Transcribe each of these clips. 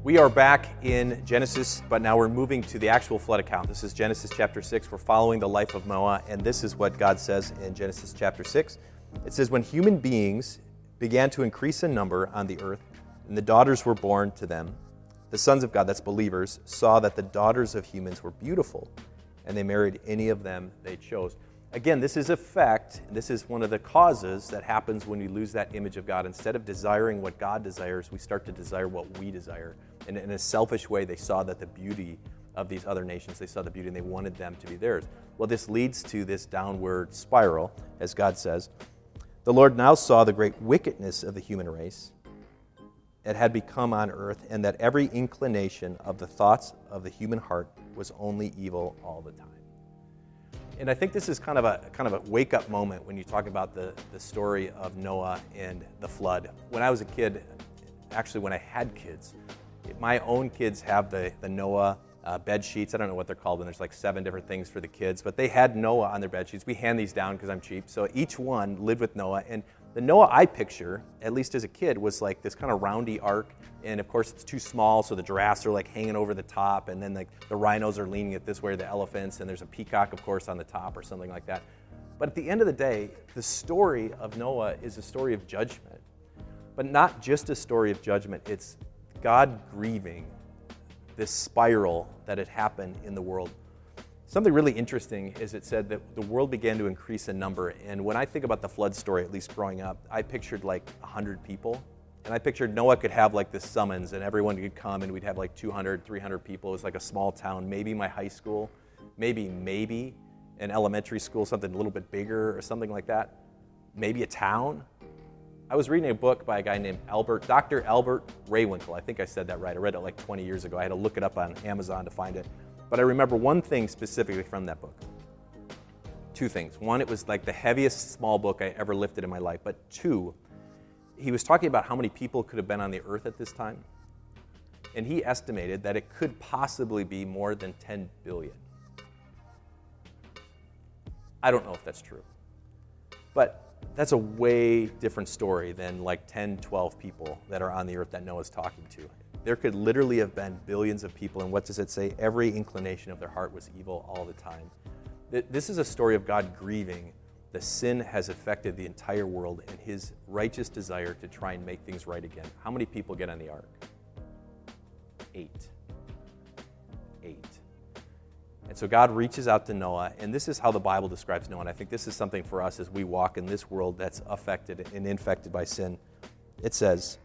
We are back in Genesis, but now we're moving to the actual flood account. This is Genesis chapter 6. We're following the life of Noah, and this is what God says in Genesis chapter 6. It says, when human beings began to increase in number on the earth, and the daughters were born to them, the sons of God, that's believers, saw that the daughters of humans were beautiful, and they married any of them they chose. Again, this is effect. This is one of the causes that happens when we lose that image of God. Instead of desiring what God desires, we start to desire what we desire. And in a selfish way, they saw that the beauty of these other nations, they saw the beauty and they wanted them to be theirs. Well, this leads to this downward spiral, as God says. The Lord now saw the great wickedness of the human race that had become on earth, and that every inclination of the thoughts of the human heart was only evil all the time. And I think this is kind of a wake-up moment when you talk about the story of Noah and the flood. When I was a kid, actually when I had kids, my own kids have the Noah bed sheets. I don't know what they're called when there's like 7 different things for the kids, but they had Noah on their bed sheets. We hand these down because I'm cheap. So each one lived with Noah. And the Noah I picture, at least as a kid, was like this kind of roundy ark. And of course it's too small, so the giraffes are like hanging over the top, and then like the rhinos are leaning it this way, the elephants, and there's a peacock, of course, on the top or something like that. But at the end of the day, the story of Noah is a story of judgment. But not just a story of judgment, it's God grieving this spiral that had happened in the world. Something really interesting is it said that the world began to increase in number. And when I think about the flood story, at least growing up, I pictured like 100 people. And I pictured Noah could have like this summons and everyone could come and we'd have like 200, 300 people. It was like a small town, maybe my high school, maybe an elementary school, something a little bit bigger or something like that. Maybe a town. I was reading a book by a guy named Dr. Albert Raywinkle. I think I said that right. I read it like 20 years ago. I had to look it up on Amazon to find it. But I remember one thing specifically from that book. 2 things. One, it was like the heaviest small book I ever lifted in my life. But 2, he was talking about how many people could have been on the earth at this time. And he estimated that it could possibly be more than 10 billion. I don't know if that's true. But that's a way different story than like 10, 12 people that are on the earth that Noah's talking to. There could literally have been billions of people, and what does it say? Every inclination of their heart was evil all the time. This is a story of God grieving. The sin has affected the entire world and his righteous desire to try and make things right again. How many people get on the ark? 8. And so God reaches out to Noah, and this is how the Bible describes Noah. And I think this is something for us as we walk in this world that's affected and infected by sin. It says,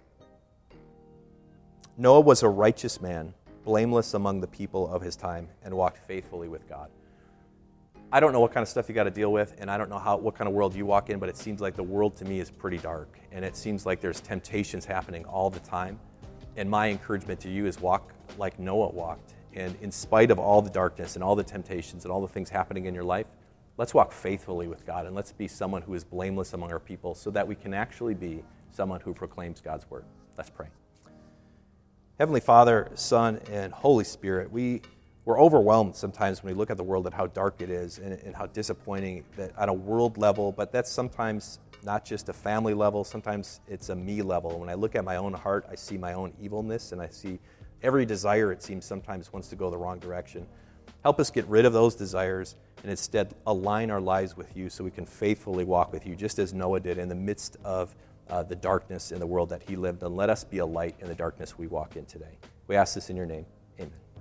Noah was a righteous man, blameless among the people of his time, and walked faithfully with God. I don't know what kind of stuff you got to deal with, and I don't know what kind of world you walk in, but it seems like the world to me is pretty dark, and it seems like there's temptations happening all the time. And my encouragement to you is walk like Noah walked. And in spite of all the darkness and all the temptations and all the things happening in your life, let's walk faithfully with God, and let's be someone who is blameless among our people so that we can actually be someone who proclaims God's word. Let's pray. Heavenly Father, Son, and Holy Spirit, we're overwhelmed sometimes when we look at the world and how dark it is and how disappointing that on a world level, but that's sometimes not just a family level, sometimes it's a me level. When I look at my own heart, I see my own evilness, and I see every desire, it seems, sometimes wants to go the wrong direction. Help us get rid of those desires and instead align our lives with you so we can faithfully walk with you, just as Noah did in the midst of the darkness in the world that he lived. And let us be a light in the darkness we walk in today. We ask this in your name. Amen.